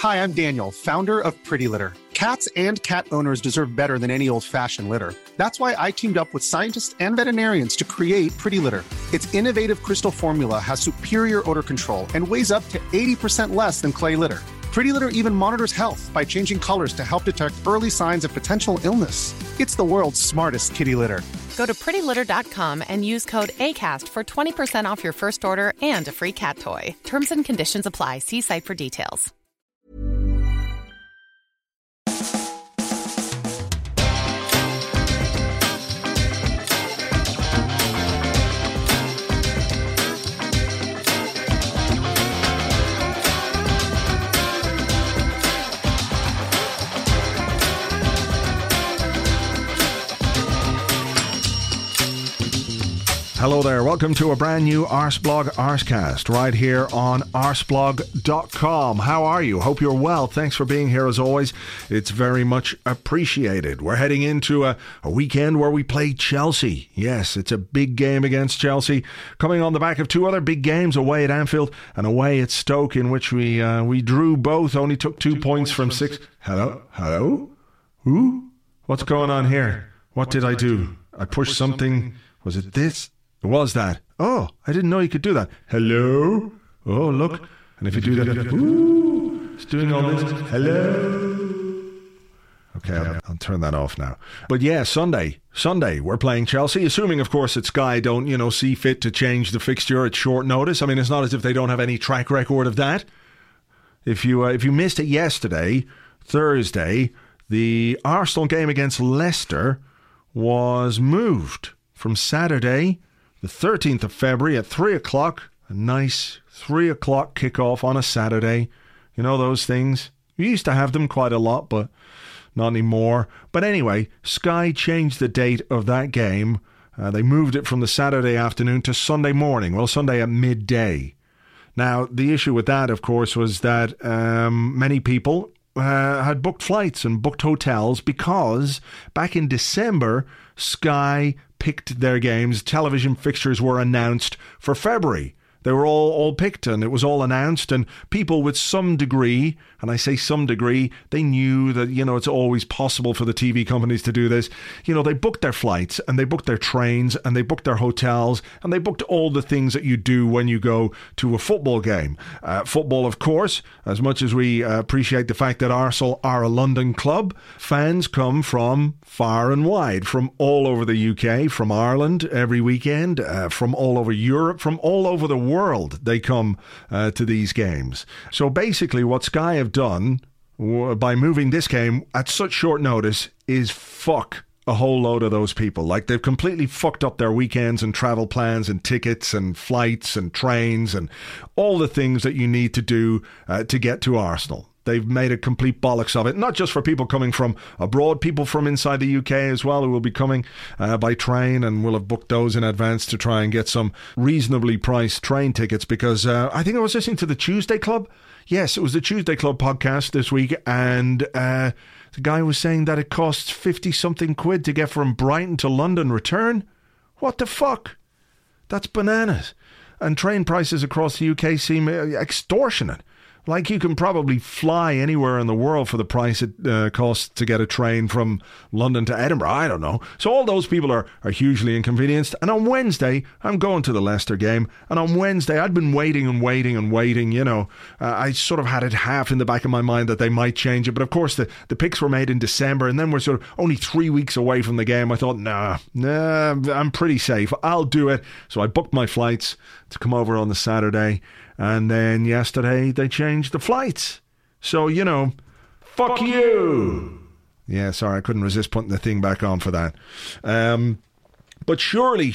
Hi, I'm Daniel, founder of Pretty Litter. Cats and cat owners deserve better than any old-fashioned litter. That's why I teamed up with scientists and veterinarians to create Pretty Litter. Its innovative crystal formula has superior odor control and weighs up to 80% less than clay litter. Pretty Litter even monitors health by changing colors to help detect early signs of potential illness. It's the world's smartest kitty litter. Go to prettylitter.com and use code ACAST for 20% off your first order and a free cat toy. Terms and conditions apply. See site for details. Hello there, welcome to a brand new Arsblog Arscast right here on arsblog.com. How are you? Hope you're well. Thanks for being here as always. It's very much appreciated. We're heading into a weekend where we play Chelsea. Yes, it's a big game against Chelsea, coming on the back of two other big games, away at Anfield and away at Stoke, in which we drew both, only took 2 points from 6. Hello? Who? What's going on here? What did I do? I pushed something. Was it this? It was that. Oh, I didn't know you could do that. Hello? Oh, look. And if you do that, ooh, it's doing all this. Hello? Okay, I'll turn that off now. But yeah, Sunday, we're playing Chelsea, assuming, of course, that Sky don't, see fit to change the fixture at short notice. I mean, it's not as if they don't have any track record of that. If you missed it yesterday, Thursday, the Arsenal game against Leicester was moved from Saturday, the 13th of February at 3 o'clock, a nice 3 o'clock kickoff on a Saturday. You know those things? We used to have them quite a lot, but not anymore. But anyway, Sky changed the date of that game. They moved it from the Saturday afternoon to Sunday morning. Well, Sunday at midday. Now, the issue with that, of course, was that many people had booked flights and booked hotels because back in December, Sky picked their games. Television fixtures were announced for February. They were all picked and it was all announced, and people with some degree, and I say some degree, they knew that, it's always possible for the TV companies to do this. They booked their flights and they booked their trains and they booked their hotels and they booked all the things that you do when you go to a football game. Football, of course, as much as we appreciate the fact that Arsenal are a London club, fans come from far and wide, from all over the UK, from Ireland every weekend, from all over Europe, from all over the world they come to these games. So basically what Sky have done by moving this game at such short notice is fuck a whole load of those people. Like, they've completely fucked up their weekends and travel plans and tickets and flights and trains and all the things that you need to do to get to Arsenal. They've made a complete bollocks of it, not just for people coming from abroad, people from inside the UK as well who will be coming by train and will have booked those in advance to try and get some reasonably priced train tickets, because I think I was listening to the Tuesday Club. Yes, it was the Tuesday Club podcast this week, and the guy was saying that it costs 50-something quid to get from Brighton to London return. What the fuck? That's bananas. And train prices across the UK seem extortionate. Like, you can probably fly anywhere in the world for the price it costs to get a train from London to Edinburgh. I don't know. So all those people are hugely inconvenienced. And on Wednesday, I'm going to the Leicester game. And on Wednesday, I'd been waiting. I sort of had it half in the back of my mind that they might change it. But of course, the picks were made in December. And then we're sort of only 3 weeks away from the game. I thought, nah, I'm pretty safe. I'll do it. So I booked my flights to come over on the Saturday. And then yesterday, they changed the flights. So, fuck you. Yeah, sorry, I couldn't resist putting the thing back on for that. But surely,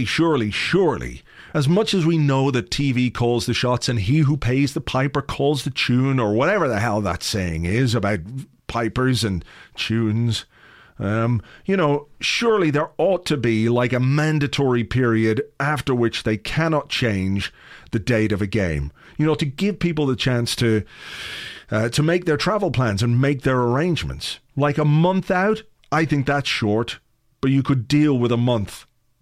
as much as we know that TV calls the shots and he who pays the piper calls the tune, or whatever the hell that saying is about pipers and tunes, surely there ought to be like a mandatory period after which they cannot change the date of a game, to give people the chance to make their travel plans and make their arrangements. Like a month out, I think that's short, but you could deal with a month.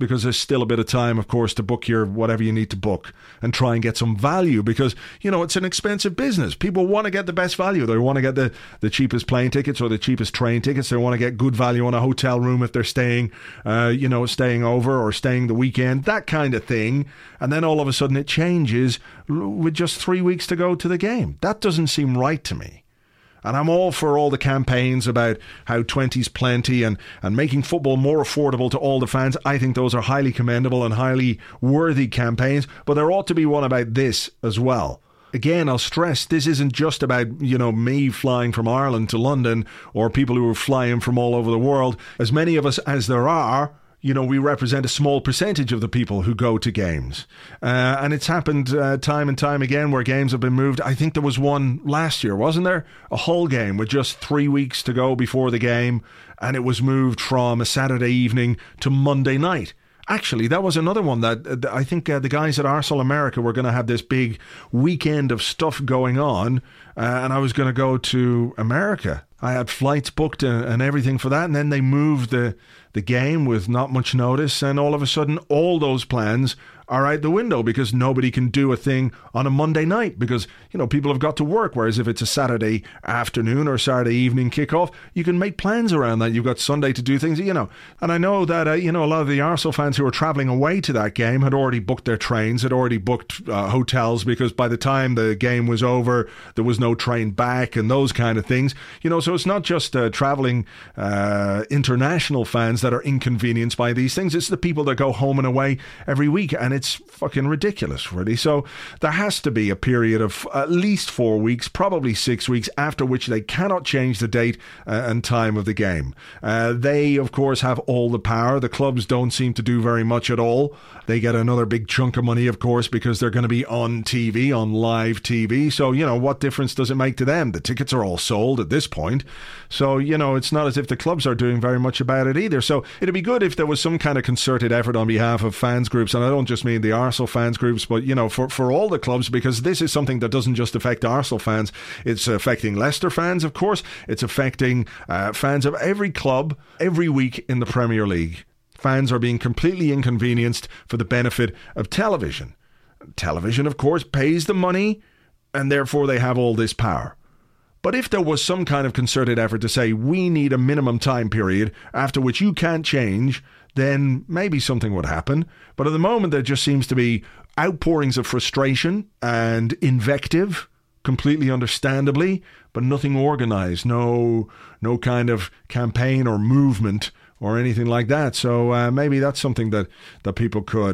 because there's still a bit of time, of course, to book your whatever you need to book and try and get some value because, it's an expensive business. People want to get the best value. They want to get the cheapest plane tickets or the cheapest train tickets. They want to get good value on a hotel room if they're staying, staying over or staying the weekend, that kind of thing. And then all of a sudden it changes with just 3 weeks to go to the game. That doesn't seem right to me. And I'm all for all the campaigns about how 20's plenty and making football more affordable to all the fans. I think those are highly commendable and highly worthy campaigns. But there ought to be one about this as well. Again, I'll stress, this isn't just about, me flying from Ireland to London or people who are flying from all over the world. As many of us as there are, we represent a small percentage of the people who go to games. And it's happened time and time again where games have been moved. I think there was one last year, wasn't there? A Hull game with just 3 weeks to go before the game. And it was moved from a Saturday evening to Monday night. Actually, that was another one that I think the guys at Arsenal America were going to have this big weekend of stuff going on. And I was going to go to America. I had flights booked and everything for that. And then they moved the game with not much notice. And all of a sudden, all those plans are out the window because nobody can do a thing on a Monday night because, people have got to work. Whereas if it's a Saturday afternoon or Saturday evening kickoff, you can make plans around that. You've got Sunday to do things, And I know that, a lot of the Arsenal fans who were travelling away to that game had already booked their trains, had already booked hotels because by the time the game was over, there was no train back and those kind of things. So it's not just travelling international fans that are inconvenienced by these things. It's the people that go home and away every week. And it's fucking ridiculous, really. So there has to be a period of at least 4 weeks, probably 6 weeks, after which they cannot change the date and time of the game. They, of course, have all the power. The clubs don't seem to do very much at all. They get another big chunk of money, of course, because they're going to be on TV, on live TV. So, what difference does it make to them? The tickets are all sold at this point. So, it's not as if the clubs are doing very much about it either. So it'd be good if there was some kind of concerted effort on behalf of fans groups, and I don't just mean the Arsenal fans groups, but, for all the clubs, because this is something that doesn't just affect Arsenal fans. It's affecting Leicester fans, of course. It's affecting fans of every club every week in the Premier League. Fans are being completely inconvenienced for the benefit of television. Television, of course, pays the money, and therefore they have all this power. But if there was some kind of concerted effort to say, we need a minimum time period after which you can't change, then maybe something would happen. But at the moment, there just seems to be outpourings of frustration and invective, completely understandably, but nothing organised, no kind of campaign or movement or anything like that. So maybe that's something that people could,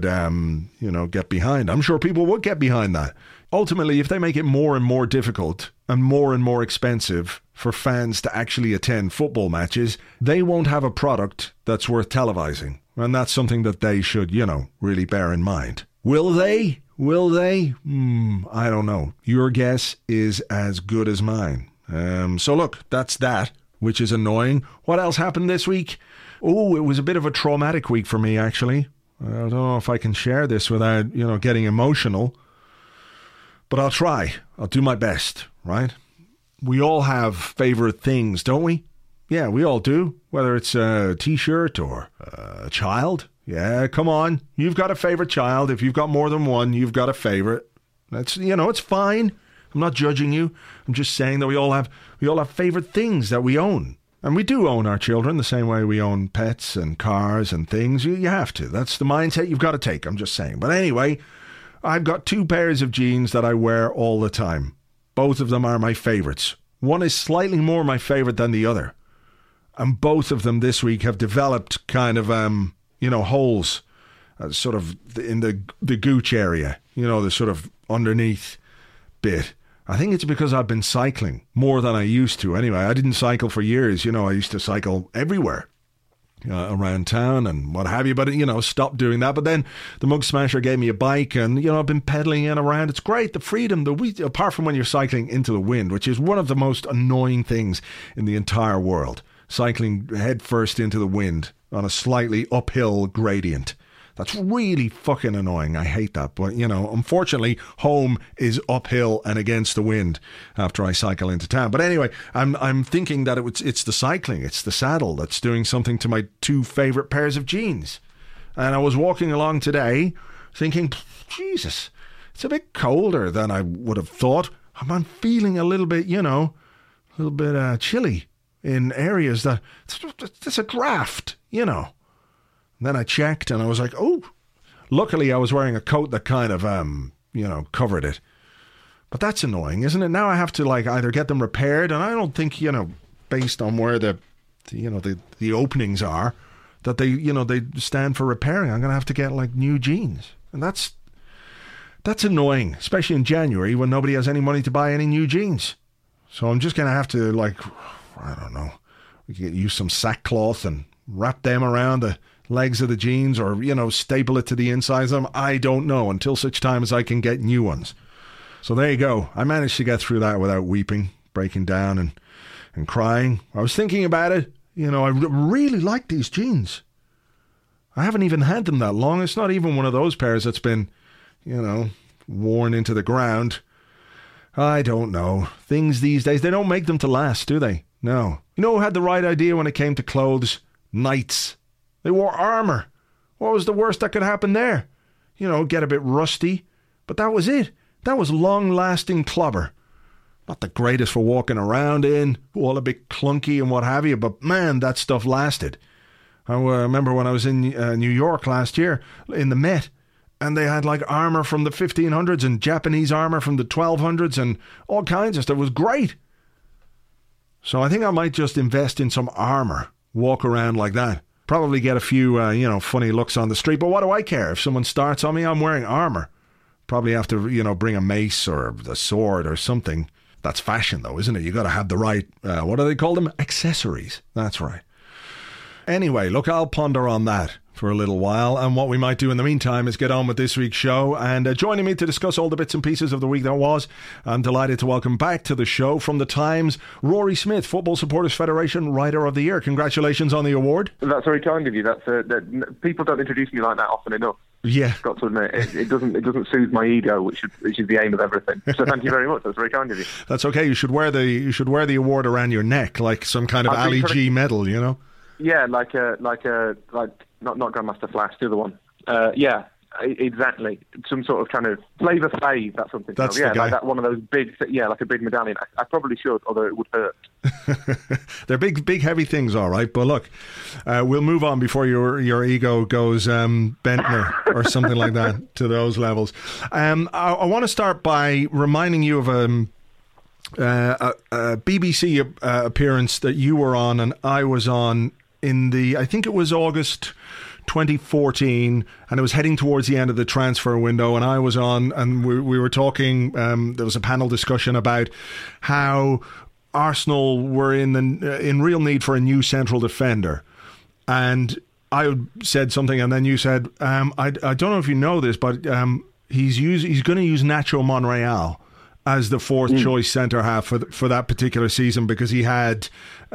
get behind. I'm sure people would get behind that. Ultimately, if they make it more and more difficult and more expensive for fans to actually attend football matches, they won't have a product that's worth televising. And that's something that they should, really bear in mind. Will they? Will they? I don't know. Your guess is as good as mine. So look, that's that, which is annoying. What else happened this week? Oh, it was a bit of a traumatic week for me, actually. I don't know if I can share this without, getting emotional. But I'll try. I'll do my best, right? We all have favourite things, don't we? Yeah, we all do. Whether it's a T-shirt or a child. Yeah, come on. You've got a favourite child. If you've got more than one, you've got a favourite. That's, it's fine. I'm not judging you. I'm just saying that we all have favourite things that we own. And we do own our children the same way we own pets and cars and things. You have to. That's the mindset you've got to take. I'm just saying. But anyway, I've got 2 pairs of jeans that I wear all the time. Both of them are my favourites. One is slightly more my favourite than the other. And both of them this week have developed kind of, holes sort of in the gooch area. The sort of underneath bit. I think it's because I've been cycling more than I used to. Anyway, I didn't cycle for years. I used to cycle everywhere. Around town and what have you, but stopped doing that. But then the Mug Smasher gave me a bike, and I've been pedaling in around. It's great, the freedom, apart from when you're cycling into the wind, which is one of the most annoying things in the entire world. Cycling head first into the wind on a slightly uphill gradient. That's really fucking annoying. I hate that. But, unfortunately, home is uphill and against the wind after I cycle into town. But anyway, I'm thinking that it's the cycling, it's the saddle that's doing something to my 2 favourite pairs of jeans. And I was walking along today thinking, Jesus, it's a bit colder than I would have thought. I'm feeling a little bit, chilly in areas that it's a draft, And then I checked and I was like, oh, luckily I was wearing a coat that kind of, covered it. But that's annoying, isn't it? Now I have to either get them repaired, and I don't think, based on where the openings are, that they stand for repairing. I'm going to have to get new jeans. And that's annoying, especially in January when nobody has any money to buy any new jeans. So I'm just going to have to I don't know, we could use some sackcloth and wrap them around the legs of the jeans, or, staple it to the insides of them. I don't know, until such time as I can get new ones. So there you go. I managed to get through that without weeping, breaking down and crying. I was thinking about it. I really like these jeans. I haven't even had them that long. It's not even one of those pairs that's been, worn into the ground. I don't know. Things these days, they don't make them to last, do they? No. You know who had the right idea when it came to clothes? Knights. They wore armour. What was the worst that could happen there? Get a bit rusty. But that was it. That was long-lasting clobber. Not the greatest for walking around in, all a bit clunky and what have you, but man, that stuff lasted. I remember when I was in New York last year, in the Met, and they had armour from the 1500s and Japanese armour from the 1200s and all kinds of stuff. It was great. So I think I might just invest in some armour, walk around like that. Probably get a few, funny looks on the street, but what do I care? If someone starts on me, I'm wearing armour. Probably have to, bring a mace or a sword or something. That's fashion, though, isn't it? You got to have the right, what do they call them? Accessories. That's right. Anyway, look, I'll ponder on that for a little while, and what we might do in the meantime is get on with this week's show. And joining me to discuss all the bits and pieces of the week that was, I'm delighted to welcome back to the show from The Times, Rory Smith, Football Supporters Federation Writer of the Year. Congratulations on the award. That's very kind of you. People don't introduce me like that often enough. Yeah, got to admit, it doesn't soothe my ego, which is the aim of everything. So thank you very much. That's very kind of you. That's okay. You should wear the award around your neck, like some kind of Ali G medal, Yeah, like not Grandmaster Flash, the other one. Yeah, exactly. Some sort of kind of Flavor Flav. That's something. That's yeah, the guy. like that. One of those big. Yeah, like a big medallion. I probably should, although it would hurt. They're big, heavy things, all right. But look, we'll move on before your ego goes Bentner or something like that to those levels. I want to start by reminding you of a BBC appearance that you were on and I was on I think it was August 2014, and it was heading towards the end of the transfer window, and I was on, and we were talking, there was a panel discussion about how Arsenal were in real need for a new central defender. And I said something, and then you said, I don't know if you know this, but he's going to use Nacho Monreal as the fourth choice centre half for that particular season, because he had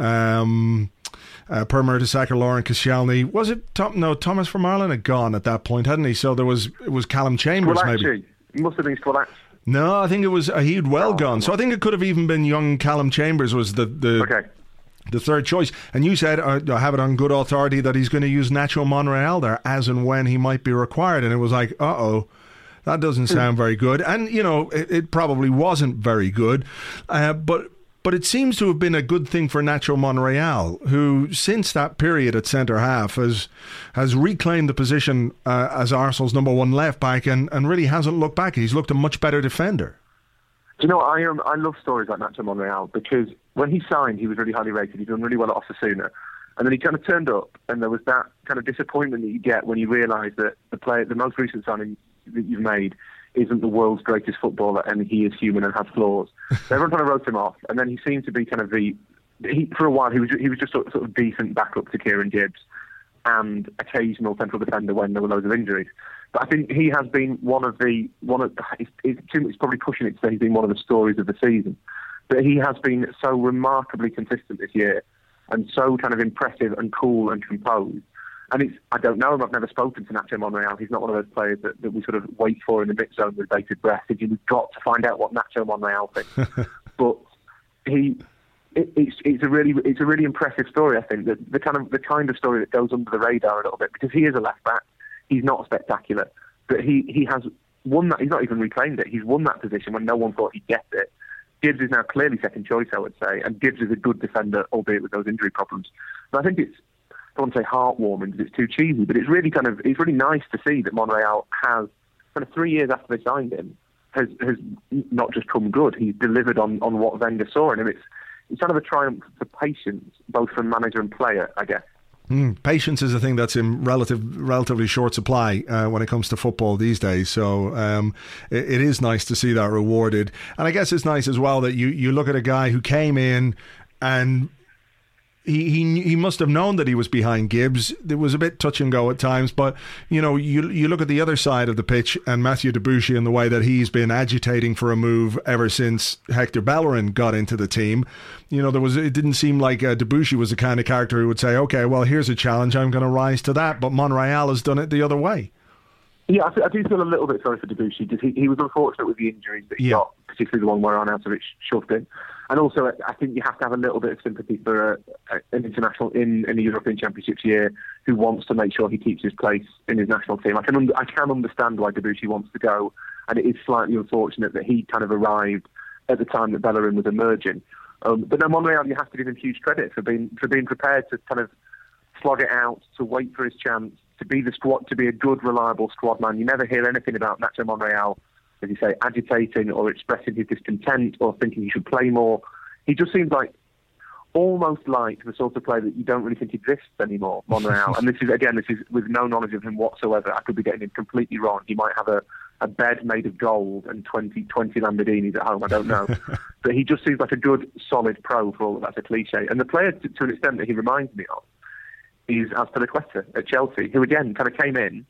Per Mertesacker, Lauren Koscielny. Was it Thomas Vermaelen had gone at that point, hadn't he? So it was Callum Chambers, maybe. It must have been Squillaci. No, I think it was he'd gone. So I think it could have even been young Callum Chambers was the third choice. And you said, I have it on good authority, that he's going to use Nacho Monreal there as and when he might be required. And it was like, that doesn't sound very good. And, it probably wasn't very good. But it seems to have been a good thing for Nacho Monreal, who, since that period at centre-half, has reclaimed the position as Arsenal's number one left-back and really hasn't looked back. He's looked a much better defender. Do you know, I love stories like Nacho Monreal, because when he signed, he was really highly rated. He'd done really well at Osasuna. And then he kind of turned up, and there was that kind of disappointment that you get when you realise that the most recent signing that you've made isn't the world's greatest footballer, and he is human and has flaws. So everyone kind of wrote him off, and then he seemed to be kind of for a while he was just sort of decent backup to Kieran Gibbs and occasional central defender when there were loads of injuries. But I think he has been it's probably pushing it to say he's been one of the stories of the season. But he has been so remarkably consistent this year, and so kind of impressive and cool and composed. And I don't know him, I've never spoken to Nacho Monreal. He's not one of those players that we sort of wait for in the mix zone with bated breath. You've got to find out what Nacho Monreal thinks. But it's a really impressive story, I think. The kind of story that goes under the radar a little bit, because he is a left back. he's not spectacular. But he has won that. He's not even reclaimed it. He's won that position when no one thought he'd get it. Gibbs is now clearly second choice, I would say, and Gibbs is a good defender, albeit with those injury problems. But I think it's, I don't want to say heartwarming because it's too cheesy, but it's really nice to see that Monreal has, kind of 3 years after they signed him, has not just come good. He's delivered on what Wenger saw in him. It's kind of a triumph for patience, both from manager and player, I guess. Patience is a thing that's in relatively short supply when it comes to football these days. So it is nice to see that rewarded. And I guess it's nice as well that you look at a guy who came in and he must have known that he was behind Gibbs. It was a bit touch and go at times, but you look at the other side of the pitch and Mathieu Debuchy and the way that he's been agitating for a move ever since Hector Bellerin got into the team. It didn't seem like Debuchy was the kind of character who would say, okay, well, here's a challenge, I'm going to rise to that. But Monreal has done it the other way. Yeah, I do feel a little bit sorry for Debuchy because he was unfortunate with the injuries that he got, particularly the one where Arnautovic shoved in. And also, I think you have to have a little bit of sympathy for an international in the European Championships year who wants to make sure he keeps his place in his national team. I can understand why Debuchy wants to go, and it is slightly unfortunate that he kind of arrived at the time that Bellerin was emerging. But no, Monreal, you have to give him huge credit for being prepared to kind of slog it out, to wait for his chance, to be a good, reliable squad man. You never hear anything about Nacho Monreal, as you say, agitating or expressing his discontent or thinking he should play more. He just seems almost like the sort of player that you don't really think exists anymore, Monreal. And this is with no knowledge of him whatsoever. I could be getting him completely wrong. He might have a bed made of gold and 20 Lamborghinis at home, I don't know. But he just seems like a good, solid pro, for all that that's a cliche. And the player, to an extent, that he reminds me of is Azpilicueta at Chelsea, who again kind of came in,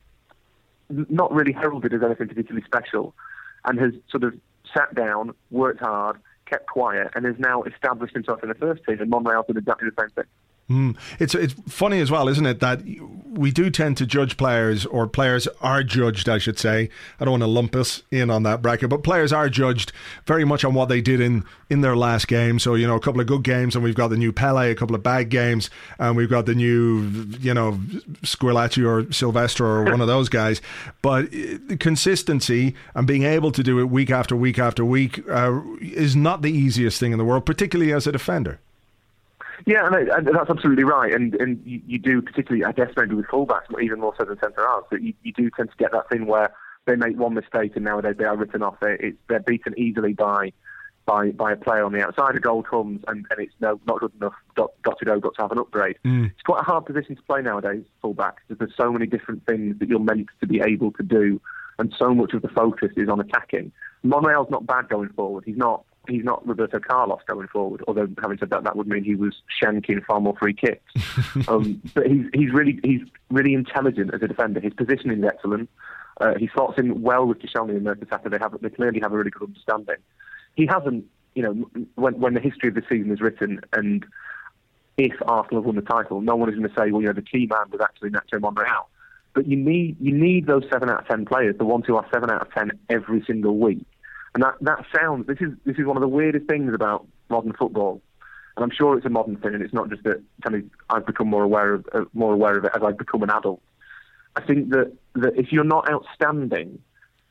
not really heralded as anything particularly special, and has sort of sat down, worked hard, kept quiet, and has now established himself in the first team, and Monreal's done exactly the same thing. It's funny as well, isn't it, that we do tend to judge players, or players are judged, I should say. I don't want to lump us in on that bracket, but players are judged very much on what they did in their last game. So, a couple of good games, and we've got the new Pele, a couple of bad games, and we've got the new, Squillaci or Silvestre or one of those guys. But the consistency and being able to do it week after week after week is not the easiest thing in the world, particularly as a defender. Yeah, and that's absolutely right. And you do, particularly, I guess, maybe with fullbacks, but even more so than centre-halves, that you do tend to get that thing where they make one mistake and nowadays they are written off. They're beaten easily by a player on the outside. A goal comes and it's not good enough, got to have an upgrade. It's quite a hard position to play nowadays, fullbacks, because there's so many different things that you're meant to be able to do, and so much of the focus is on attacking. Monreal's not bad going forward. He's not Roberto Carlos going forward, although having said that, that would mean he was shanking far more free kicks. But he's really intelligent as a defender. His positioning is excellent. He slots in well with Koscielny and Mertesacker. They clearly have a really good understanding. He hasn't, when the history of the season is written, and if Arsenal have won the title, no one is going to say, well, the key man was actually Nacho Monreal. But you need those 7 out of 10 players, the ones who are 7 out of 10 every single week. And that sounds, this is one of the weirdest things about modern football. And I'm sure it's a modern thing, and it's not just that kind of I've become more aware of it as I've become an adult. I think that if you're not outstanding,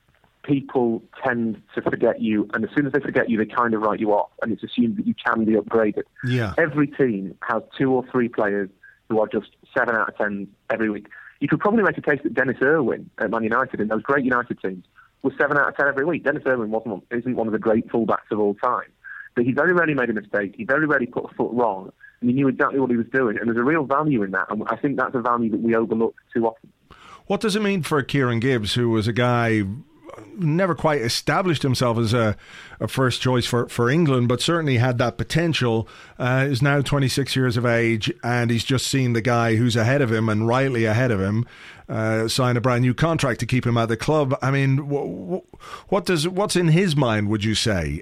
people tend to forget you, and as soon as they forget you, they kind of write you off, and it's assumed that you can be upgraded. Yeah. Every team has 2 or 3 players who are just 7 out of 10 every week. You could probably make a case that Dennis Irwin at Man United, in those great United teams, was 7 out of 10 every week. Dennis Irwin isn't one of the great fullbacks of all time, but he very rarely made a mistake. He very rarely put a foot wrong, and he knew exactly what he was doing. And there's a real value in that, and I think that's a value that we overlook too often. What does it mean for Kieran Gibbs, who was a guy never quite established himself as a first choice for England, but certainly had that potential, is now 26 years of age, and he's just seen the guy who's ahead of him, and rightly ahead of him, sign a brand new contract to keep him at the club. I mean, what's in his mind, would you say?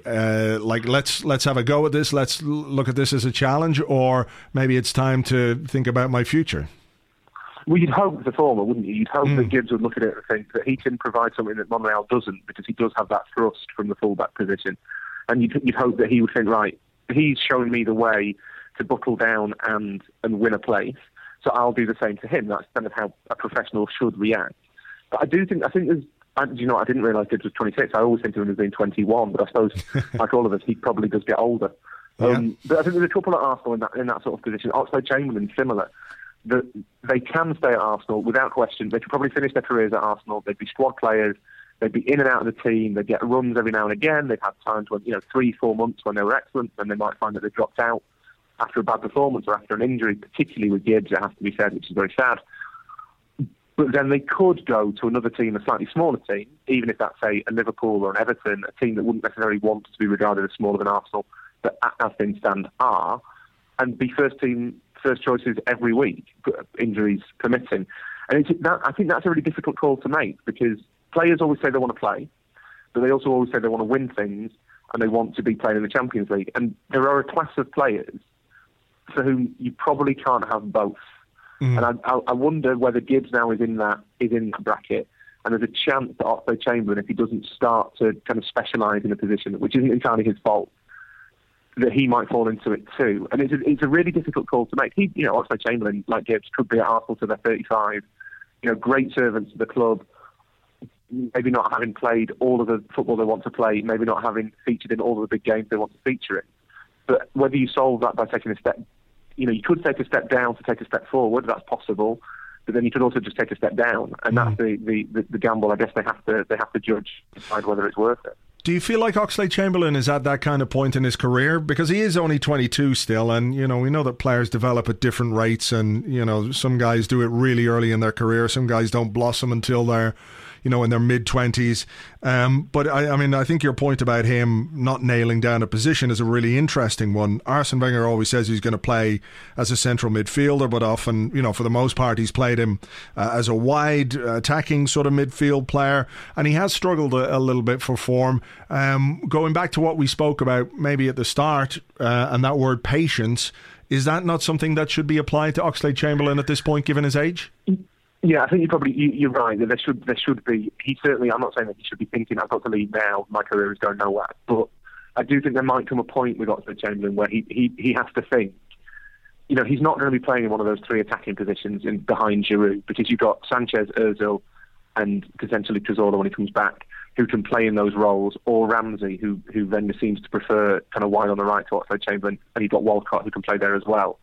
Let's have a go at this, let's look at this as a challenge, or maybe it's time to think about my future? Well, you'd hope the former, wouldn't you? You'd hope that Gibbs would look at it and think that he can provide something that Monreal doesn't, because he does have that thrust from the fullback position. And you'd hope that he would think, right, he's showing me the way to buckle down and win a place. so I'll do the same to him. That's kind of how a professional should react. But I think there's, I didn't realise Gibbs was 26. I always think of him as being 21, but I suppose, like all of us, he probably does get older. Yeah. But I think there's a couple at Arsenal in that sort of position. Oxlade-Chamberlain, similar. That they can stay at Arsenal without question. They could probably finish their careers at Arsenal. They'd be squad players. They'd be in and out of the team. They'd get runs every now and again. They'd have times when, 3-4 months when they were excellent, and they might find that they dropped out after a bad performance or after an injury, particularly with Gibbs, it has to be said, which is very sad. But then they could go to another team, a slightly smaller team, even if that's, say, a Liverpool or an Everton, a team that wouldn't necessarily want to be regarded as smaller than Arsenal, but as things stand are, and be first choices every week, injuries permitting. And I think that's a really difficult call to make, because players always say they want to play, but they also always say they want to win things, and they want to be playing in the Champions League. And there are a class of players for whom you probably can't have both. And I wonder whether Gibbs now is in that bracket, and there's a chance that Oxlade-Chamberlain, if he doesn't start to kind of specialise in a position which isn't entirely his fault, that he might fall into it too. And it's a really difficult call to make. Oxlade-Chamberlain, like Gibbs, could be at Arsenal till they're 35. Great servants to the club. Maybe not having played all of the football they want to play, maybe not having featured in all of the big games they want to feature in. But whether you solve that by taking a step, you could take a step down to take a step forward. That's possible, but then you could also just take a step down, and that's the gamble. I guess they have to judge, decide whether it's worth it. Do you feel like Oxlade-Chamberlain is at that kind of point in his career? Because he is only 22 still, and we know that players develop at different rates, and some guys do it really early in their career. Some guys don't blossom until they're in their mid-20s. But I think your point about him not nailing down a position is a really interesting one. Arsene Wenger always says he's going to play as a central midfielder, but often, for the most part, he's played him as a wide attacking sort of midfield player, and he has struggled a little bit for form. Going back to what we spoke about maybe at the start, and that word patience, is that not something that should be applied to Oxlade-Chamberlain at this point, given his age? Yeah, I think you're right. That there should be. He certainly. I'm not saying that he should be thinking, I've got to leave now. My career is going nowhere. But I do think there might come a point with Oxlade-Chamberlain where he has to think. He's not going to be playing in one of those three attacking positions behind Giroud, because you've got Sanchez, Özil, and potentially Cazorla when he comes back, who can play in those roles, or Ramsey, who Wenger seems to prefer kind of wide on the right to Oxlade-Chamberlain, and you've got Walcott who can play there as well.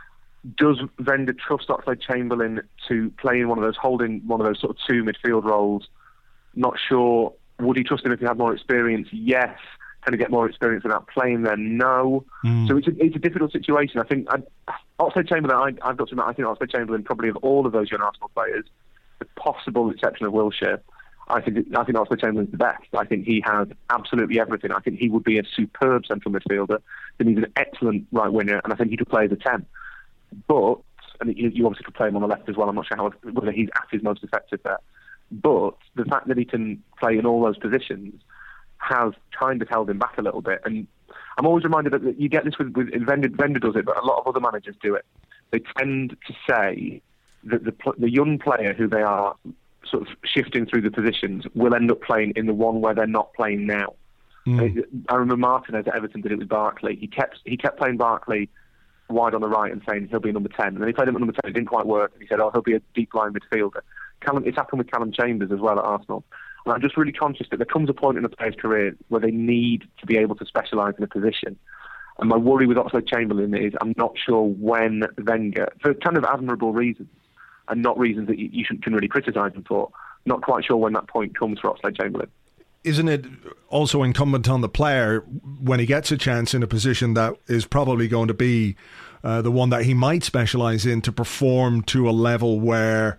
Does Wenger trust Oxlade-Chamberlain to play in one of those sort of two midfield roles? Not sure. Would he trust him if he had more experience? Yes. Can he get more experience without playing there? No. So it's a difficult situation. I think Oxlade-Chamberlain, I've got to admit, I think Oxlade-Chamberlain, probably of all of those young Arsenal players, the possible exception of Wilshere, I think Oxlade-Chamberlain's the best. I think he has absolutely everything. I think he would be a superb central midfielder. I think he's an excellent right winger, and I think he could play as a 10. But, and you obviously could play him on the left as well. I'm not sure whether he's at his most effective there. But the fact that he can play in all those positions has kind of held him back a little bit. And I'm always reminded that you get this with Wenger does it, but a lot of other managers do it. They tend to say that the young player who they are sort of shifting through the positions will end up playing in the one where they're not playing now. I remember Martinez at Everton did it with Barkley. He kept playing Barkley wide on the right and saying he'll be number 10. And then he played him at number 10. It didn't quite work. And he said, he'll be a deep line midfielder. It's happened with Callum Chambers as well at Arsenal. And I'm just really conscious that there comes a point in a player's career where they need to be able to specialise in a position. And my worry with Oxlade-Chamberlain is I'm not sure when Wenger, for kind of admirable reasons, and not reasons that you can really criticise him for, not quite sure when that point comes for Oxlade-Chamberlain. Isn't it also incumbent on the player, when he gets a chance in a position that is probably going to be the one that he might specialise in, to perform to a level where,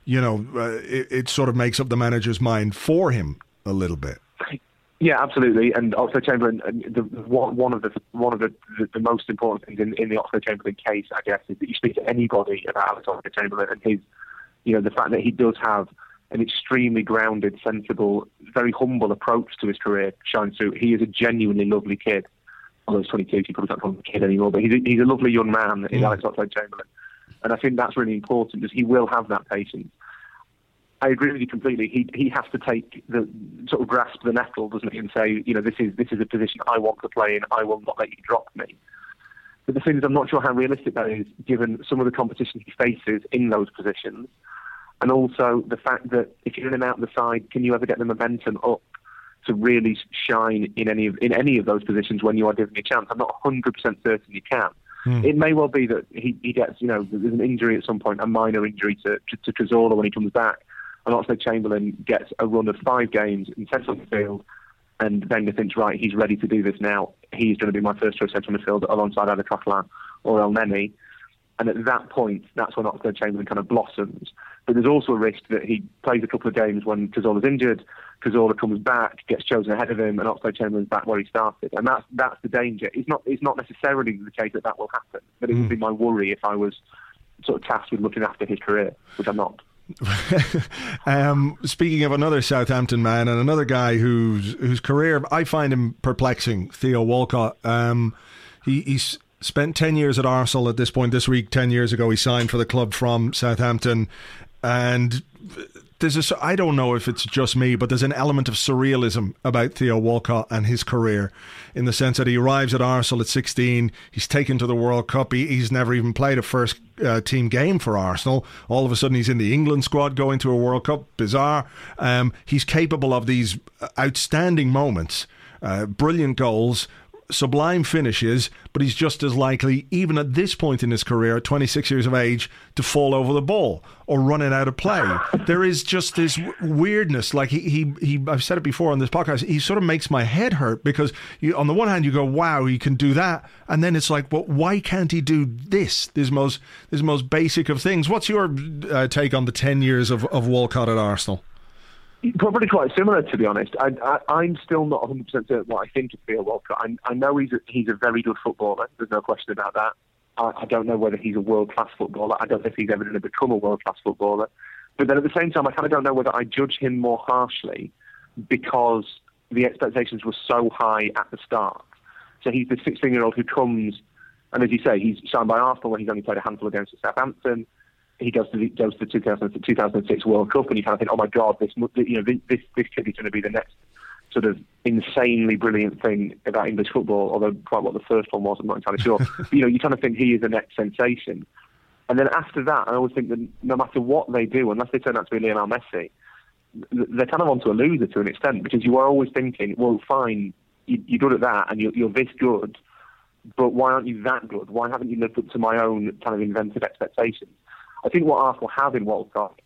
it sort of makes up the manager's mind for him a little bit? Yeah, absolutely. And Oxlade-Chamberlain, one of the most important things in the Oxlade-Chamberlain case, I guess, is that you speak to anybody about Alex Oxlade-Chamberlain and his, the fact that he does have an extremely grounded, sensible, very humble approach to his career shines through. He is a genuinely lovely kid. Although he's 22, he probably can't call him a kid anymore, but he's a lovely young man, in Alex Oxlade-Chamberlain. And I think that's really important, because he will have that patience. I agree with you completely. He has to take grasp the nettle, doesn't he, and say, this is a position I want to play in. I will not let you drop me. But But the thing is, I'm not sure how realistic that is, given some of the competition he faces in those positions, and also the fact that if you're in and out of the side, can you ever get the momentum up to really shine in any of those positions when you are given a chance? I'm not 100% certain you can. It may well be that he gets, there's an injury at some point, a minor injury to Cazorla when he comes back, and Oxlade-Chamberlain gets a run of 5 games in central midfield, and Wenger thinks, right, he's ready to do this now. He's going to be my first choice central midfield alongside either Coquelin or El Neni. And at that point, that's when Oxlade-Chamberlain kind of blossoms. But there's also a risk that he plays a couple of games when Cazorla's injured, Cazorla comes back, gets chosen ahead of him, and Oxlade-Chamberlain's back where he started. And that's the danger. It's not necessarily the case that will happen, but it would be my worry if I was sort of tasked with looking after his career, which I'm not. Speaking of another Southampton man and another guy whose career I find him perplexing, Theo Walcott. He's spent 10 years at Arsenal at this point. This week, 10 years ago, he signed for the club from Southampton, and I don't know if it's just me, but there's an element of surrealism about Theo Walcott and his career, in the sense that he arrives at Arsenal at 16, he's taken to the World Cup, he's never even played a first team game for Arsenal. All of a sudden he's in the England squad going to a World Cup. Bizarre. He's capable of these outstanding moments, brilliant goals, sublime finishes, but he's just as likely, even at this point in his career, at 26 years of age, to fall over the ball or run it out of play. There is just this weirdness. Like he I've said it before on this podcast, he sort of makes my head hurt, because on the one hand you go, wow, he can do that, and then it's like, well, why can't he do this most basic of things? What's your take on the 10 years of Walcott at Arsenal? Probably quite similar, to be honest. I'm still not 100% certain what I think of Theo Walcott. I know he's a very good footballer. There's no question about that. I don't know whether he's a world-class footballer. I don't know if he's ever going to become a world-class footballer. But then at the same time, I kind of don't know whether I judge him more harshly because the expectations were so high at the start. So he's the 16-year-old who comes, and as you say, he's signed by Arsenal when he's only played a handful of games for Southampton. He goes to the 2006 World Cup, and you kind of think, oh my God, this kid is going to be the next sort of insanely brilliant thing about English football, although quite what the first one was, I'm not entirely sure. But, you kind of think he is the next sensation. And then after that, I always think that no matter what they do, unless they turn out to be Lionel Messi, they're kind of onto a loser to an extent, because you are always thinking, well, fine, you're good at that, and you're this good, but why aren't you that good? Why haven't you lived up to my own kind of inventive expectations? I think what Arsenal have in Walcott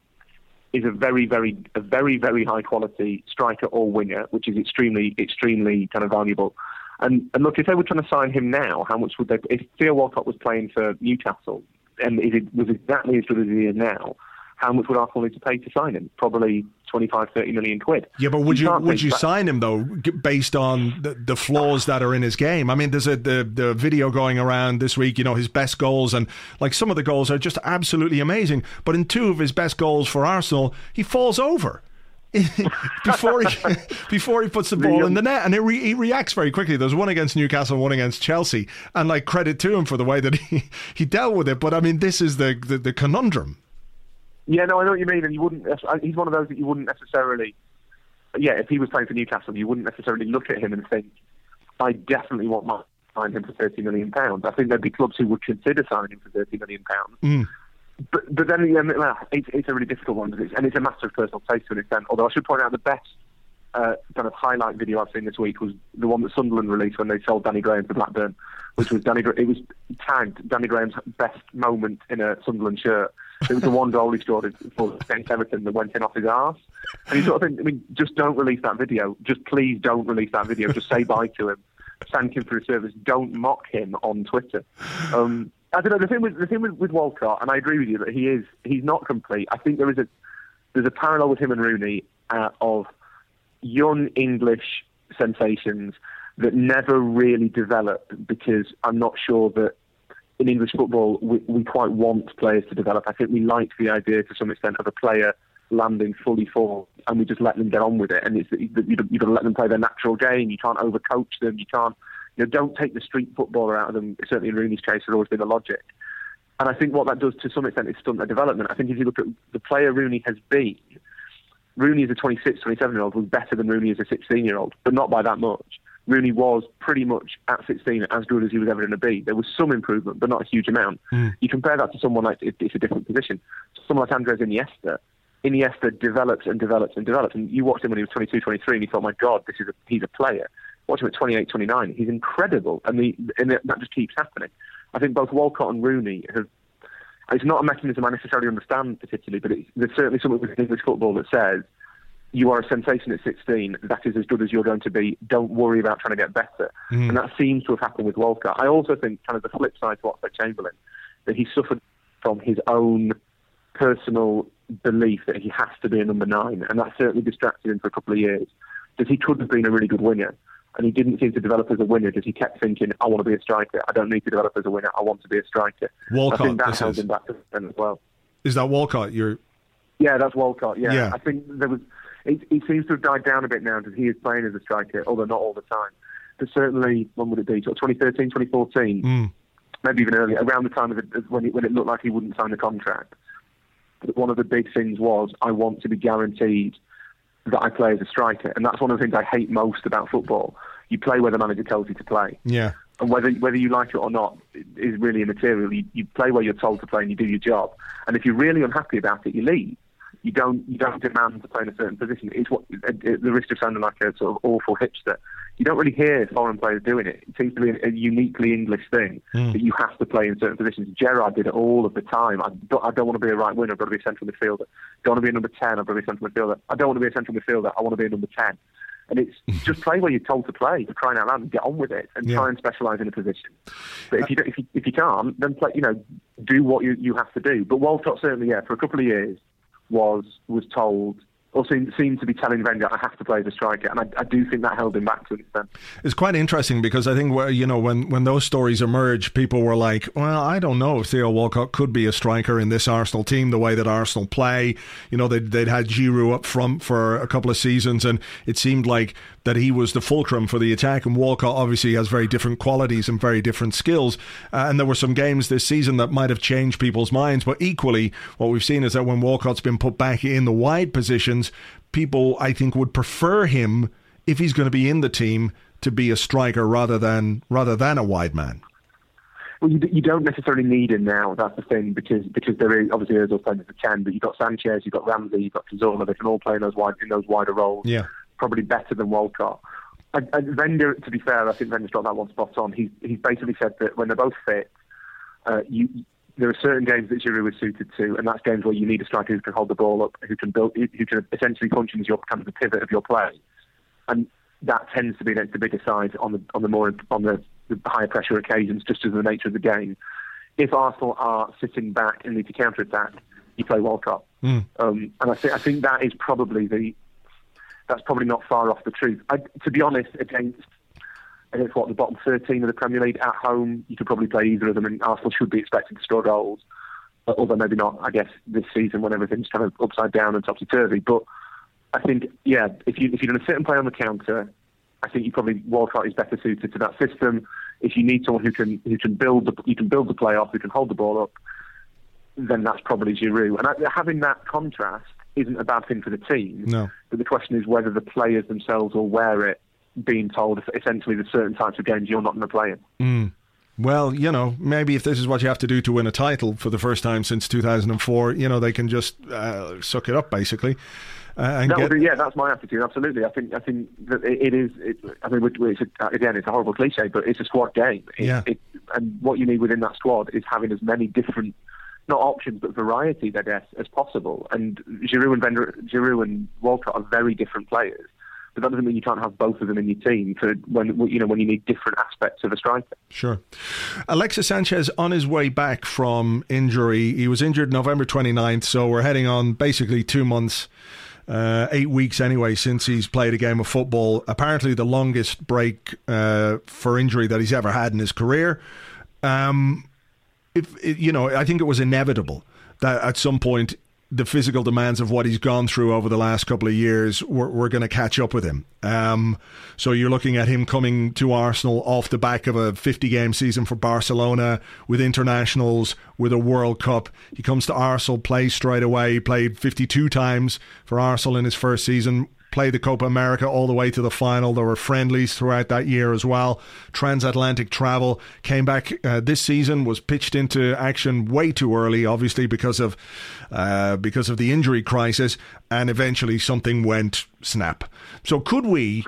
is a very, very high quality striker or winger, which is extremely kind of valuable. And look, if they were trying to sign him now, how much would they? If Theo Walcott was playing for Newcastle and it was exactly as good as he is now, how much would Arsenal need to pay to sign him? Probably 25-30 million quid. Yeah, but would you sign him though, based on the flaws that are in his game? I mean, there's the video going around this week, his best goals, and like some of the goals are just absolutely amazing, but in 2 of his best goals for Arsenal, he falls over before he puts the ball in the net, and he reacts very quickly. There's one against Newcastle, one against Chelsea, and like, credit to him for the way that he dealt with it. But I mean, this is the conundrum. Yeah, no, I know what you mean, and you wouldn't. He's one of those that you wouldn't necessarily. Yeah, if he was playing for Newcastle, you wouldn't necessarily look at him and think, "I definitely want to sign him for £30 million." I think there'd be clubs who would consider signing him for £30 million. But then it's a really difficult one, and it's a matter of personal taste to an extent. Although I should point out the best kind of highlight video I've seen this week was the one that Sunderland released when they sold Danny Graham to Blackburn, which was it was tagged Danny Graham's best moment in a Sunderland shirt. It was the one goal he scored against Everton that went in off his arse. And you sort of think, just don't release that video. Just please don't release that video. Just say bye to him. Thank him for his service. Don't mock him on Twitter. I don't know. The thing with Walcott, and I agree with you that he's not complete. I think there's a parallel with him and Rooney of young English sensations that never really develop, because I'm not sure that in English football we quite want players to develop. I think we like the idea to some extent of a player landing fully formed and we just let them get on with it. And you've got to let them play their natural game. You can't overcoach them. You can't, don't take the street footballer out of them. Certainly in Rooney's case, has always been the logic. And I think what that does to some extent is stunt their development. I think if you look at the player Rooney has been, Rooney as a 26, 27-year-old was better than Rooney as a 16-year-old, but not by that much. Rooney was pretty much at 16 as good as he was ever going to be. There was some improvement, but not a huge amount. You compare that to someone like, it's a different position. Someone like Andres Iniesta. Iniesta develops and develops and develops. And you watched him when he was 22, 23, and you thought, my God, he's a player. Watch him at 28, 29. He's incredible. And that just keeps happening. I think both Walcott and Rooney have... It's not a mechanism I necessarily understand particularly, but there's certainly something within English football that says you are a sensation at 16, that is as good as you're going to be, don't worry about trying to get better. And that seems to have happened with Walcott. I also think, kind of the flip side to Oxlade-Chamberlain, that he suffered from his own personal belief that he has to be a number 9, and that certainly distracted him for a couple of years, because he could have been a really good winger, and he didn't seem to develop as a winner because he kept thinking, I want to be a striker, I don't need to develop as a winner, I want to be a striker. Walcott, I think that held him back as well. Is that Walcott? Yeah, that's Walcott, yeah. I think there was... It seems to have died down a bit now because he is playing as a striker, although not all the time. But certainly, when would it be? 2013, 2014, maybe even earlier, around the time when it looked like he wouldn't sign the contract. But one of the big things was, I want to be guaranteed that I play as a striker. And that's one of the things I hate most about football. You play where the manager tells you to play. Yeah. And whether you like it or not is really immaterial. You play where you're told to play and you do your job. And if you're really unhappy about it, you leave. You don't demand to play in a certain position. It's at the risk of sounding like a sort of awful hipster. You don't really hear foreign players doing it. It seems to be a uniquely English thing that you have to play in certain positions. Gerrard did it all of the time. I don't want to be a right winger, I've got to be a central midfielder. Don't want to be a number 10, I've got to be a central midfielder. I don't want to be a central midfielder, I want to be a number 10. And it's just play where you're told to play, for crying out loud, and get on with it, and try and specialise in a position. But if you can't, then play. Do what you have to do. But Walcott certainly, for a couple of years, was told, or seemed to be telling Wenger, I have to play as a striker, and I do think that held him back to an extent. It's quite interesting because I think when those stories emerged, people were like, well, I don't know if Theo Walcott could be a striker in this Arsenal team the way that Arsenal play. They'd had Giroud up front for a couple of seasons, and it seemed like that he was the fulcrum for the attack, and Walcott obviously has very different qualities and very different skills, and there were some games this season that might have changed people's minds, but equally what we've seen is that when Walcott's been put back in the wide positions, people I think would prefer him, if he's going to be in the team, to be a striker rather than a wide man. Well, you don't necessarily need him now, that's the thing, because there is obviously Ozil's playing as a 10, but you've got Sanchez, you've got Ramsey, you've got Cazorla, they can all play in those wider roles. Yeah. Probably better than Walcott. And Wenger, to be fair, I think Wenger's got that one spot on. He's basically said that when they're both fit, there are certain games that Giroud is suited to, and that's games where you need a striker who can hold the ball up, who can essentially function as your kind of the pivot of your play, and that tends to be against the bigger side on the higher pressure occasions, just as the nature of the game. If Arsenal are sitting back and need to counter attack, you play Walcott, and I think that is probably that's probably not far off the truth. To be honest, against the bottom 13 of the Premier League at home, you could probably play either of them, and Arsenal should be expected to score goals, although maybe not, I guess, this season when everything's kind of upside down and topsy-turvy. But I think, if you're going to sit and play on the counter, I think Walcott is better suited to that system. If you need someone who can build the play off, who can hold the ball up, then that's probably Giroud. And having that contrast isn't a bad thing for the team. No. But the question is whether the players themselves will wear it, being told essentially that certain types of games you're not going to play in. Well, maybe if this is what you have to do to win a title for the first time since 2004, they can just suck it up, basically. That's my attitude. Absolutely, I think that it is. It's a horrible cliche, but it's a squad game. And what you need within that squad is having as many different, not options, but varieties, I guess, as possible. And Giroud and Walcott are very different players. But that doesn't mean you can't have both of them in your team for when you need different aspects of a striker. Sure. Alexis Sanchez on his way back from injury. He was injured November 29th, so we're heading on basically 2 months, 8 weeks anyway, since he's played a game of football. Apparently the longest break for injury that he's ever had in his career. I think it was inevitable that at some point the physical demands of what he's gone through over the last couple of years were going to catch up with him. So you're looking at him coming to Arsenal off the back of a 50-game season for Barcelona, with internationals, with a World Cup. He comes to Arsenal, plays straight away. He played 52 times for Arsenal in his first season. played the Copa America all the way to the final. There were friendlies throughout that year as well. Transatlantic travel. Came back this season, was pitched into action way too early, obviously because of the injury crisis, and eventually something went snap. So could we,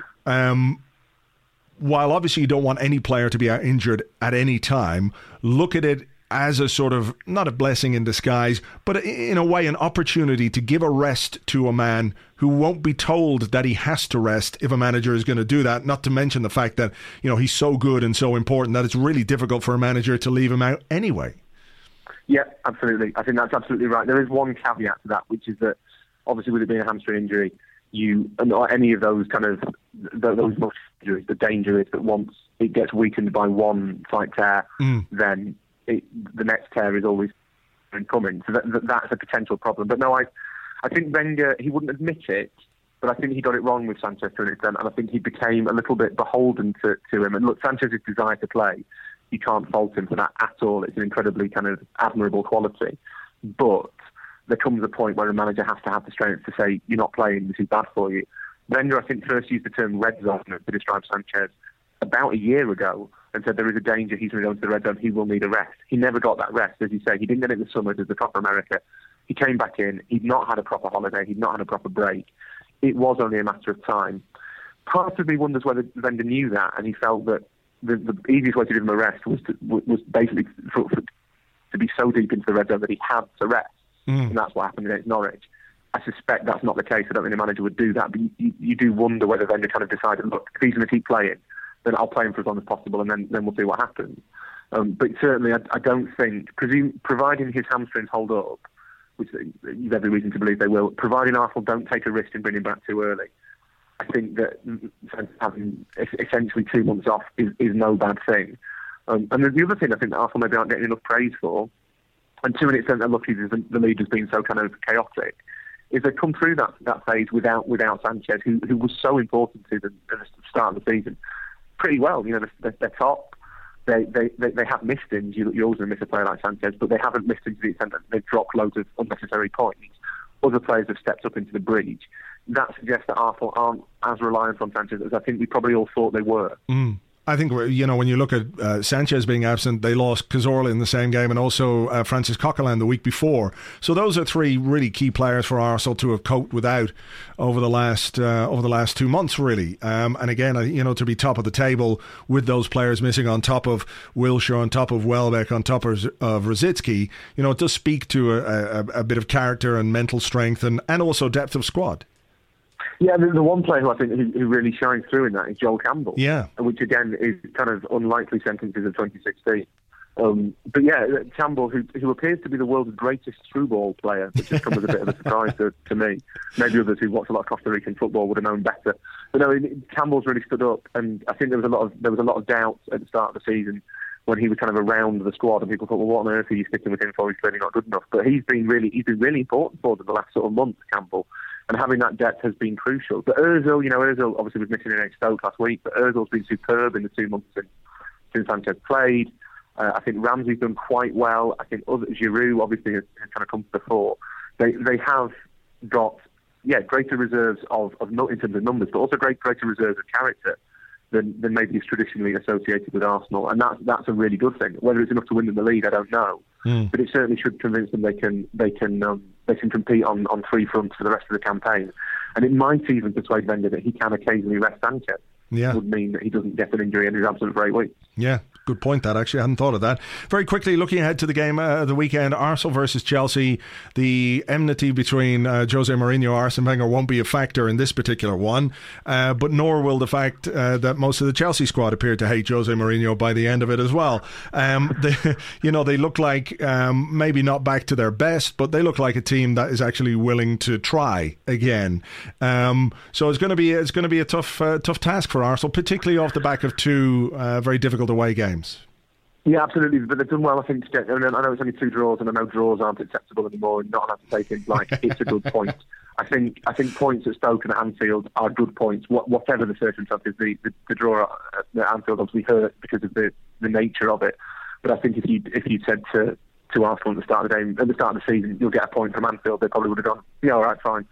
while obviously you don't want any player to be injured at any time, look at it as a sort of, not a blessing in disguise, but in a way an opportunity to give a rest to a man who won't be told that he has to rest if a manager is going to do that, not to mention the fact that, he's so good and so important that it's really difficult for a manager to leave him out anyway. Yeah, absolutely. I think that's absolutely right. There is one caveat to that, which is that obviously with it being a hamstring injury, not any of those kind of those muscle injuries, the danger is that once it gets weakened by one slight tear, then the next tear is always coming. So that's a potential problem. But no, I think Wenger, he wouldn't admit it, but I think he got it wrong with Sanchez to an extent, and I think he became a little bit beholden to him. And look, Sanchez's desire to play, you can't fault him for that at all. It's an incredibly kind of admirable quality. But there comes a point where a manager has to have the strength to say, you're not playing, this is bad for you. Wenger, I think, first used the term red zone to describe Sanchez about a year ago, and said there is a danger he's going to go into the red zone, he will need a rest. He never got that rest, as you say. He didn't get it in the summer, did the Copa America. He came back in, he'd not had a proper holiday, he'd not had a proper break. It was only a matter of time. Part of me wonders whether Wenger knew that, and he felt that the easiest way to give him a rest was basically to be so deep into the red zone that he had to rest. And that's what happened against Norwich. I suspect that's not the case. I don't think the manager would do that, but you do wonder whether Wenger kind of decided, look, if he's going to keep playing, then I'll play him for as long as possible, and then we'll see what happens. But certainly, I don't think, providing his hamstrings hold up, which you've every reason to believe they will, providing Arsenal don't take a risk in bringing him back too early, I think that having essentially 2 months off is no bad thing. And the other thing I think that Arsenal maybe aren't getting enough praise for, and to an extent they're lucky that the league has been so kind of chaotic, is they've come through that phase without Sanchez, who was so important to them at the start of the season, pretty well. They're top. They have missed him. You always going to miss a player like Sanchez, but they haven't missed him to the extent that they've dropped loads of unnecessary points. Other players have stepped up into the breach. That suggests that Arsenal aren't as reliant on Sanchez as I think we probably all thought they were. I think, when you look at Sanchez being absent, they lost Cazorla in the same game and also Francis Coquelin the week before. So those are three really key players for Arsenal to have coped without over the last 2 months, really. And again, to be top of the table with those players missing, on top of Wilshere, on top of Welbeck, on top of Rosicky, it does speak to a bit of character and mental strength and also depth of squad. Yeah, the one player who I think who really shines through in that is Joel Campbell. Yeah, which again is kind of unlikely sentences of 2016. But yeah, Campbell, who appears to be the world's greatest through ball player, which has come as a bit of a surprise to me. Maybe others who watch a lot of Costa Rican football would have known better. But no, Campbell's really stood up, and I think there was a lot of doubt at the start of the season when he was kind of around the squad, and people thought, well, what on earth are you sticking with him for? He's clearly not good enough. But he's been really important for them the last sort of month, Campbell. And having that depth has been crucial. But Ozil obviously was missing against Stoke last week, but Ozil's been superb in the 2 months since Sanchez played. I think Ramsey's done quite well. I think Giroud obviously has kind of come to the fore. They have got greater reserves in terms of numbers, but also greater reserves of character than maybe is traditionally associated with Arsenal, and that's a really good thing. Whether it's enough to win them the league, I don't know, but it certainly should convince them they can compete on three fronts for the rest of the campaign, and it might even persuade Wenger that he can occasionally rest Sanchez. Yeah, would mean that he doesn't get an injury and he's absent for 8 weeks. Yeah. Good point, that actually. I hadn't thought of that. Very quickly, looking ahead to the game the weekend, Arsenal versus Chelsea. The enmity between Jose Mourinho and Arsene Wenger won't be a factor in this particular one, but nor will the fact that most of the Chelsea squad appeared to hate Jose Mourinho by the end of it as well. They look like maybe not back to their best, but they look like a team that is actually willing to try again. So it's going to be a tough task for Arsenal, particularly off the back of two very difficult away games. Yeah, absolutely. But they've done well, I think, to get. I know it's only 2 draws, and I know draws aren't acceptable anymore, and not have to take it like it's a good point. I think points at Stoke and at Anfield are good points, whatever the circumstances. The draw at Anfield obviously hurt because of the nature of it. But I think if you said to Arsenal at the start of the game, at the start of the season, you'll get a point from Anfield, they probably would have gone, yeah, all right, fine.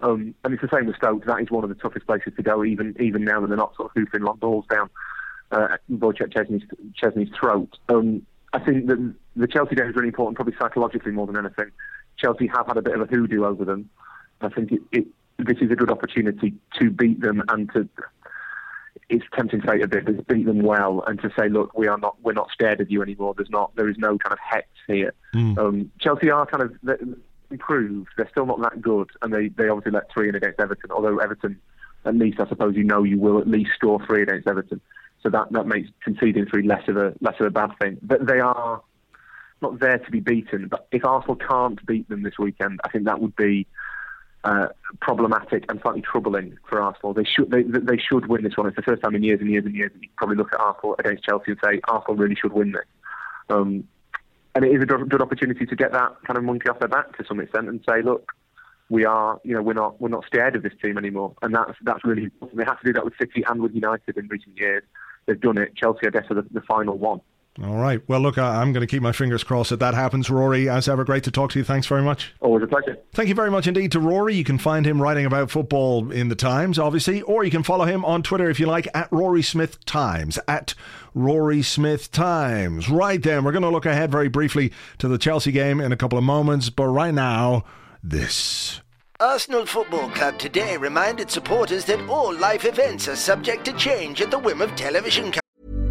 And it's the same with Stoke. That is one of the toughest places to go, even now that they're not sort of hoofing long balls down Wojciech Szczesny's throat. I think that the Chelsea game is really important, probably psychologically more than anything. Chelsea have had a bit of a hoodoo over them. I think this is a good opportunity to beat them and to, it's tempting to say it a bit, but beat them well and to say, look, we're not scared of you anymore. There is no kind of hex here. Chelsea are kind of improved. They're still not that good, and they obviously let 3 in against Everton. Although Everton, at least I suppose you will at least score 3 against Everton, so that makes conceding 3 less of a bad thing. But they are not there to be beaten. But if Arsenal can't beat them this weekend, I think that would be problematic and slightly troubling for Arsenal. They should win this one. It's the first time in years and years and years that you can probably look at Arsenal against Chelsea and say Arsenal really should win this. And it is a good opportunity to get that kind of monkey off their back to some extent and say, look, we're not scared of this team anymore. And that's really important. They have to do that with City and with United in recent years. They've done it. Chelsea, I guess, are the final one. All right. Well, look, I'm going to keep my fingers crossed that happens. Rory, as ever, great to talk to you. Thanks very much. Always a pleasure. Thank you very much indeed to Rory. You can find him writing about football in the Times, obviously, or you can follow him on Twitter if you like, at Rory Smith Times, at Rory Smith Times. Right then, we're going to look ahead very briefly to the Chelsea game in a couple of moments, but right now, this. Arsenal Football Club today reminded supporters that all life events are subject to change at the whim of television companies.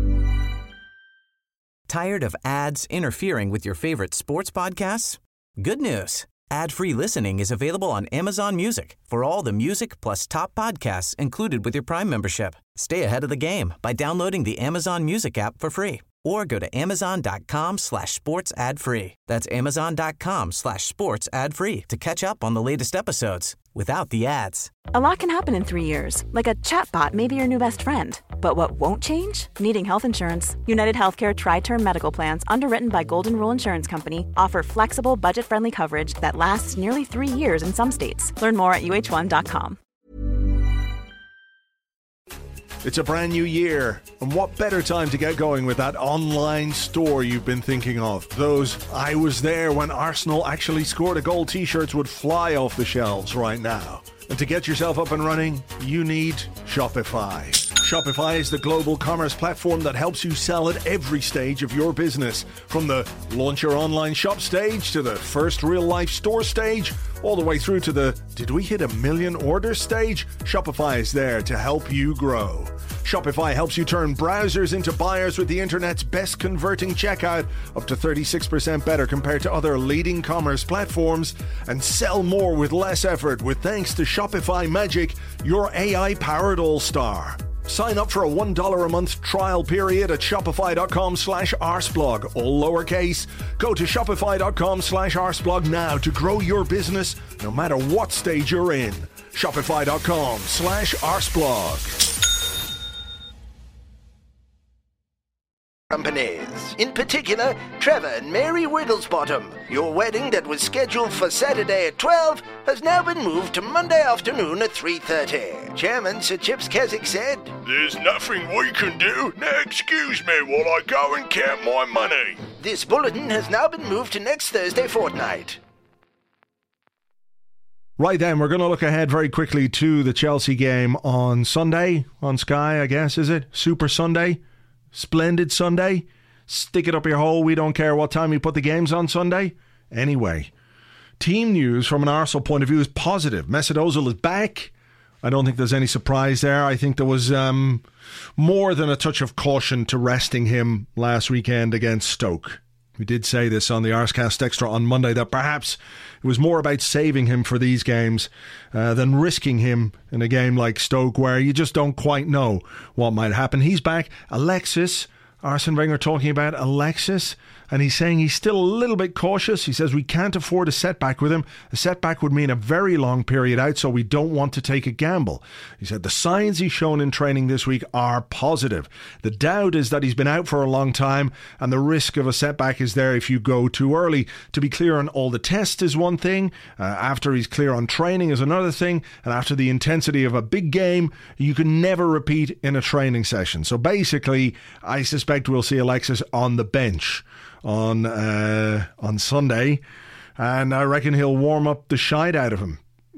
Tired of ads interfering with your favorite sports podcasts? Good news. Ad-free listening is available on Amazon Music for all the music plus top podcasts included with your Prime membership. Stay ahead of the game by downloading the Amazon Music app for free or go to amazon.com/sports ad free. That's amazon.com/sports ad free to catch up on the latest episodes without the ads. A lot can happen in 3 years, like a chatbot may be your new best friend. But what won't change? Needing health insurance. United Healthcare Tri-Term Medical Plans, underwritten by Golden Rule Insurance Company, offer flexible, budget-friendly coverage that lasts nearly 3 years in some states. Learn more at uh1.com. It's a brand new year, and what better time to get going with that online store you've been thinking of? Those "I was there when Arsenal actually scored a goal" t-shirts would fly off the shelves right now. And to get yourself up and running, you need Shopify. Shopify is the global commerce platform that helps you sell at every stage of your business. From the launch your online shop stage to the first real-life store stage, all the way through to the "did we hit 1 million orders" stage, Shopify is there to help you grow. Shopify helps you turn browsers into buyers with the internet's best converting checkout, up to 36% better compared to other leading commerce platforms, and sell more with less effort with thanks to Shopify Magic, your AI-powered all-star. Sign up for a $1 a month trial period at shopify.com/arseblog, all lowercase. Go to shopify.com/arseblog now to grow your business no matter what stage you're in. Shopify.com/arseblog. Companies. In particular, Trevor and Mary Whittlesbottom. Your wedding that was scheduled for Saturday at 12 has now been moved to Monday afternoon at 3:30. Chairman Sir Chips Keswick said, "There's nothing we can do. Now excuse me while I go and count my money." This bulletin has now been moved to next Thursday fortnight. Right then, we're going to look ahead very quickly to the Chelsea game on Sunday, on Sky, I guess, is it? Super Sunday? Splendid Sunday? Stick it up your hole, we don't care what time you put the games on Sunday. Anyway, team news from an Arsenal point of view is positive. Mesut Ozil is back. I don't think there's any surprise there. I think there was more than a touch of caution to resting him last weekend against Stoke. We did say this on the Arscast Extra on Monday, that perhaps it was more about saving him for these games than risking him in a game like Stoke, where you just don't quite know what might happen. He's back. Alexis, Arsene Wenger talking about Alexis, and he's saying he's still a little bit cautious. He says we can't afford a setback with him. A setback would mean a very long period out, so we don't want to take a gamble. He said the signs he's shown in training this week are positive. The doubt is that he's been out for a long time, and the risk of a setback is there if you go too early. To be clear on all the tests is one thing, after he's clear on training is another thing, and after the intensity of a big game, you can never repeat in a training session. So basically, I suspect we'll see Alexis on the bench on Sunday, and I reckon he'll warm up the shite out of him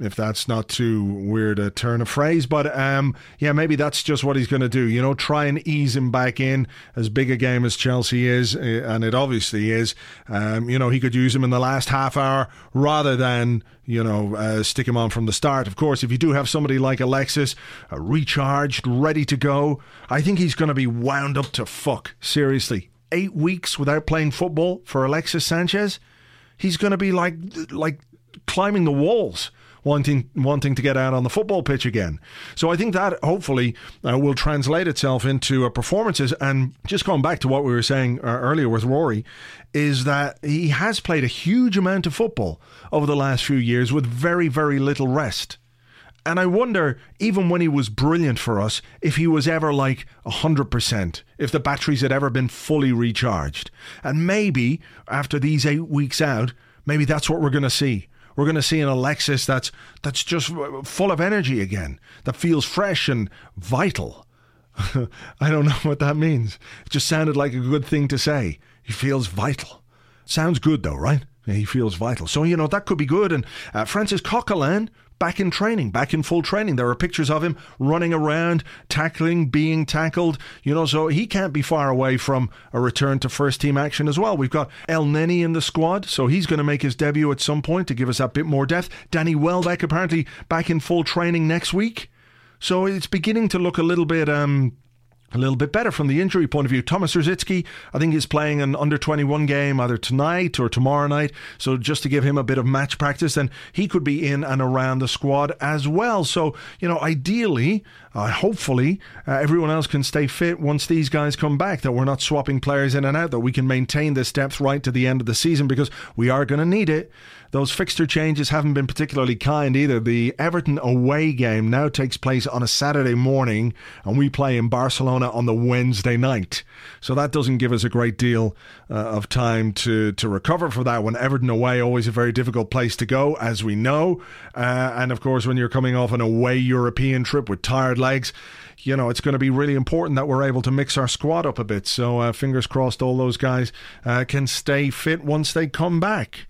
if that's not too weird a turn of phrase. But yeah, maybe that's just what he's going to do. You know, try and ease him back in. As big a game as Chelsea is, and it obviously is, you know, he could use him in the last half hour rather than, you know, stick him on from the start. Of course, if you do have somebody like Alexis, recharged, ready to go, I think he's going to be wound up to fuck. Seriously. 8 weeks without playing football for Alexis Sanchez, he's going to be like climbing the walls, wanting to get out on the football pitch again. So I think that hopefully will translate itself into performances. And just going back to what we were saying earlier with Rory, is that he has played a huge amount of football over the last few years with very, very little rest. And I wonder, even when he was brilliant for us, if he was ever like 100%, if the batteries had ever been fully recharged. And maybe, after these 8 weeks out, maybe that's what we're going to see. We're going to see an Alexis that's just full of energy again, that feels fresh and vital. I don't know what that means. It just sounded like a good thing to say. He feels vital. Sounds good though, right? He feels vital. So, you know, that could be good. And Francis Coquelin, back in training, back in full training. There are pictures of him running around, tackling, being tackled, you know, so he can't be far away from a return to first team action as well. We've got El Neni in the squad, so he's going to make his debut at some point to give us that bit more depth. Danny Welbeck apparently back in full training next week. So it's beginning to look a little bit better from the injury point of view. Thomas Rosicky, I think, is playing an under-21 game either tonight or tomorrow night. So just to give him a bit of match practice, then he could be in and around the squad as well. So, you know, ideally, hopefully, everyone else can stay fit once these guys come back, that we're not swapping players in and out, that we can maintain this depth right to the end of the season, because we are going to need it. Those fixture changes haven't been particularly kind either. The Everton away game now takes place on a Saturday morning, and we play in Barcelona on the Wednesday night. So that doesn't give us a great deal of time to recover for that one. Everton away, always a very difficult place to go, as we know. And of course, when you're coming off an away European trip with tired legs, you know, it's going to be really important that we're able to mix our squad up a bit. So fingers crossed all those guys can stay fit once they come back.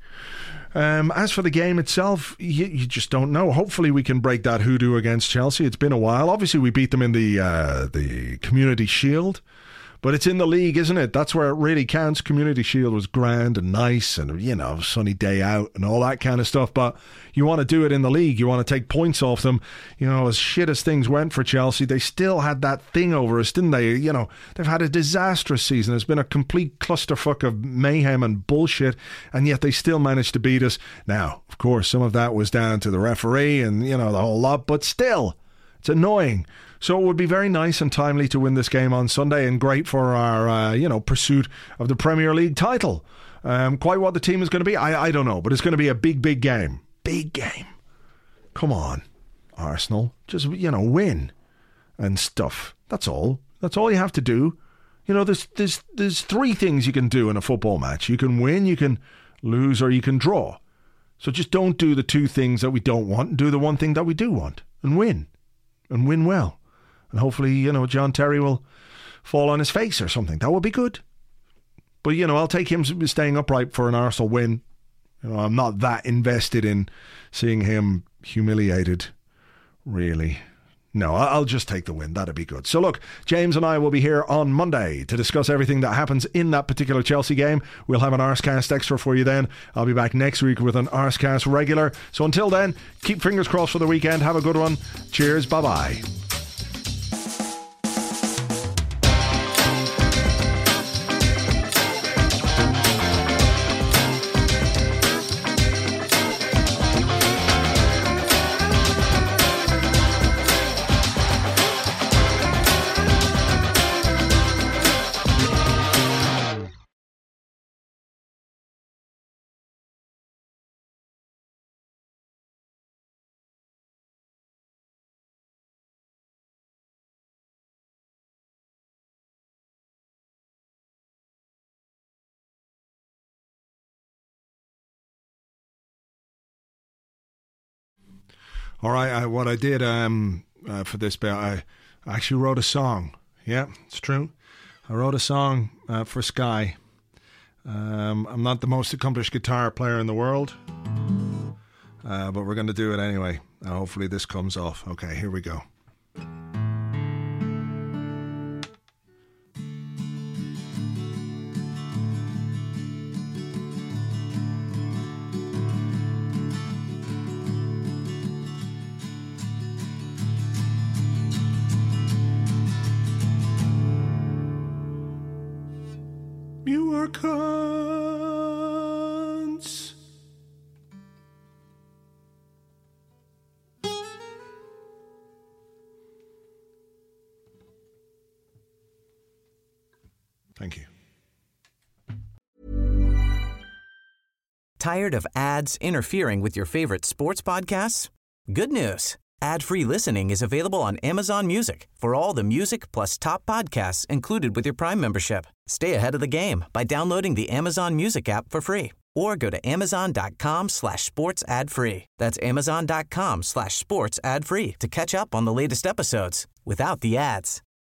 As for the game itself, you just don't know. Hopefully we can break that hoodoo against Chelsea. It's been a while. Obviously we beat them in the Community Shield, but it's in the league, isn't it? That's where it really counts. Community Shield was grand and nice and, you know, sunny day out and all that kind of stuff, but you want to do it in the league. You want to take points off them. You know, as shit as things went for Chelsea, they still had that thing over us, didn't they? You know, they've had a disastrous season. It's been a complete clusterfuck of mayhem and bullshit, and yet they still managed to beat us. Now, of course, some of that was down to the referee and, you know, the whole lot, but still, it's annoying. So it would be very nice and timely to win this game on Sunday, and great for our, pursuit of the Premier League title. Quite what the team is going to be, I don't know, but it's going to be a big, big game. Big game. Come on, Arsenal. Just, you know, win and stuff. That's all. That's all you have to do. You know, there's three things you can do in a football match. You can win, you can lose, or you can draw. So just don't do the two things that we don't want, and do the one thing that we do want, and win well. And hopefully, you know, John Terry will fall on his face or something. That would be good. But, you know, I'll take him staying upright for an Arsenal win. You know, I'm not that invested in seeing him humiliated, really. No, I'll just take the win. That'd be good. So look, James and I will be here on Monday to discuss everything that happens in that particular Chelsea game. We'll have an Arsecast extra for you then. I'll be back next week with an Arsecast regular. So until then, keep fingers crossed for the weekend. Have a good one. Cheers. Bye-bye. All right, what I did for this bit, I actually wrote a song. Yeah, it's true. I wrote a song for Sky. I'm not the most accomplished guitar player in the world. but we're going to do it anyway. Hopefully this comes off. Okay, here we go. You are cunts. Thank you. Tired of ads interfering with your favorite sports podcasts? Good news. Ad-free listening is available on Amazon Music for all the music plus top podcasts included with your Prime membership. Stay ahead of the game by downloading the Amazon Music app for free or go to amazon.com/sports ad free. That's amazon.com/sports ad free to catch up on the latest episodes without the ads.